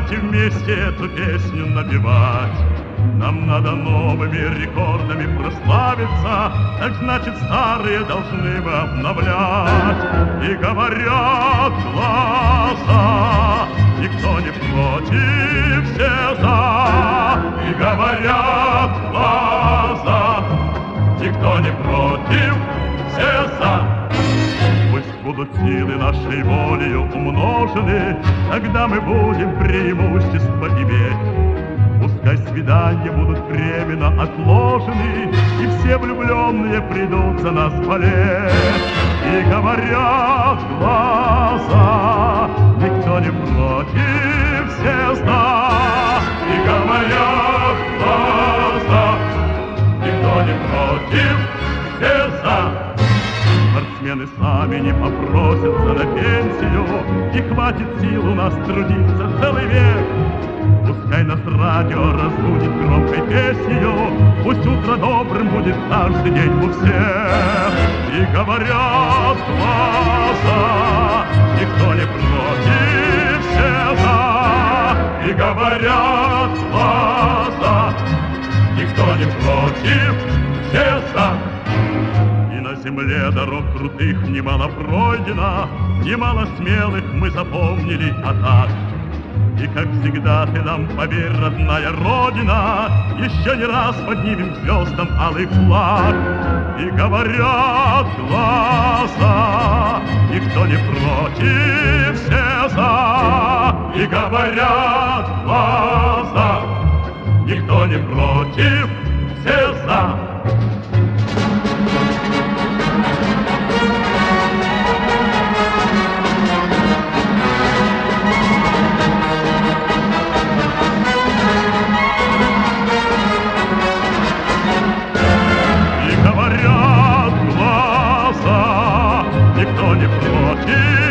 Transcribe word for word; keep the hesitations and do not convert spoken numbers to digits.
Давайте вместе эту песню напевать. Нам надо новыми рекордами прославиться, так значит старые должны мы обновлять. И говорят глаза, никто не против, все за. И говорят глаза, никто не против, все за. Пусть будут силы нашей волею умножены, тогда мы будем преимущество иметь. Пускай свидания будут временно отложены, и все влюбленные придут за нас болеть. И говорят глаза, никто не против, все за. И говорят глаза, никто не против, все за. Спортсмены сами не попросятся на пенсию, и хватит сил у нас трудиться целый век. Пускай нас радио разбудит громкой песнью, пусть утро добрым будет каждый день у всех. И говорят глаза, никто не против, все за. И говорят глаза, никто не против, все за. И на земле дорог крутых немало пройдено, немало смелых мы запомнили атак. И, как всегда, ты нам поверь, родная Родина, еще не раз поднимем звездам алый флаг. И говорят глаза, никто не против, все за. И говорят глаза, никто не против, все за. Никто не против.